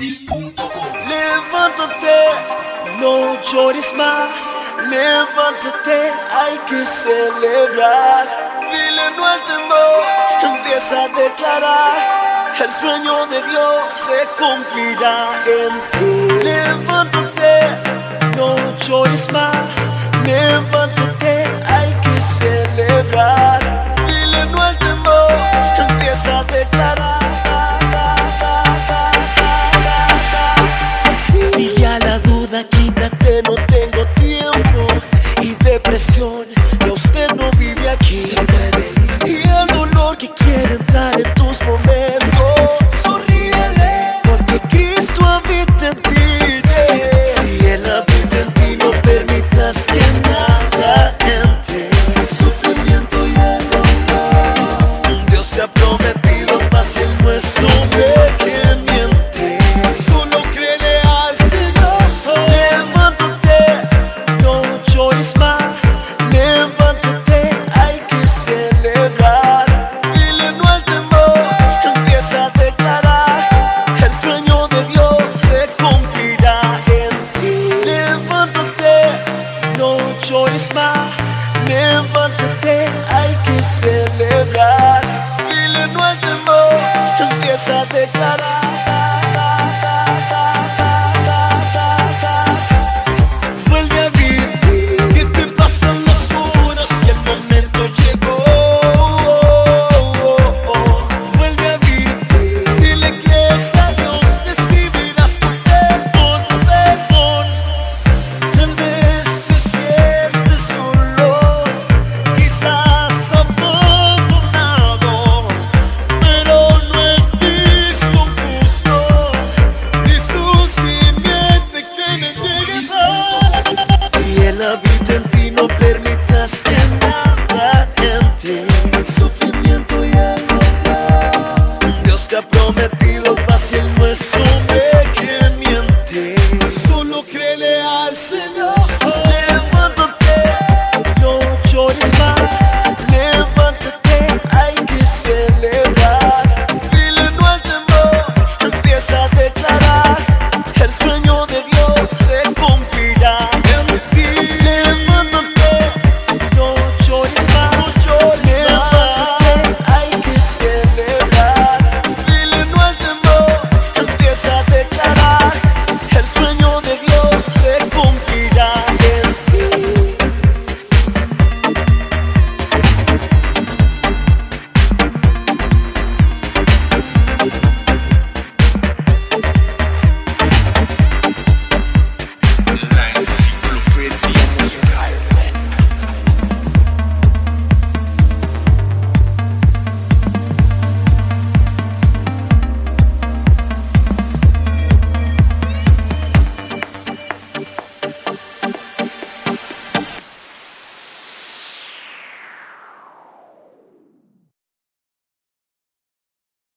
Levántate, no llores más. Levántate, hay que celebrar. Dile no al temor, empieza a declarar. El sueño de Dios se cumplirá en ti. Levántate, no llores más. Levántate, hay que celebrar. Dile no al temor, empieza a declarar. Dile a la duda, quítate, no tengo tiempo. Y depresión, ya usted no vive aquí. Se puede ir. Y el dolor que quiere entrar en tus momentos, sonríele, porque Cristo habita en ti. Si Él habita en ti, no permitas que nada entre. El sufrimiento y el dolor, Dios te ha prometido paz, Él no es hombre que miente. Solo créele al Señor. Levántate, no llores más. Levántate, hay que celebrar. Dile no al temor, empieza a declarar. El sueño de Dios se cumplirá en ti. Levántate, no llores más. Levántate, hay que celebrar. Dile no al temor, empieza a declarar. Vuelve a vivir, que te pasan las horas y el momento llegó. Vuelve a vivir, si le crees a Dios recibirás tu perdón. Tal vez te sientes solo, quizás abandonado, pero no he visto un justo ni su simiente que me llegue más. Y Él habita en ti, no permitas que nada entre. El sufrimiento y el dolor, Dios te ha prometido paz y Él no es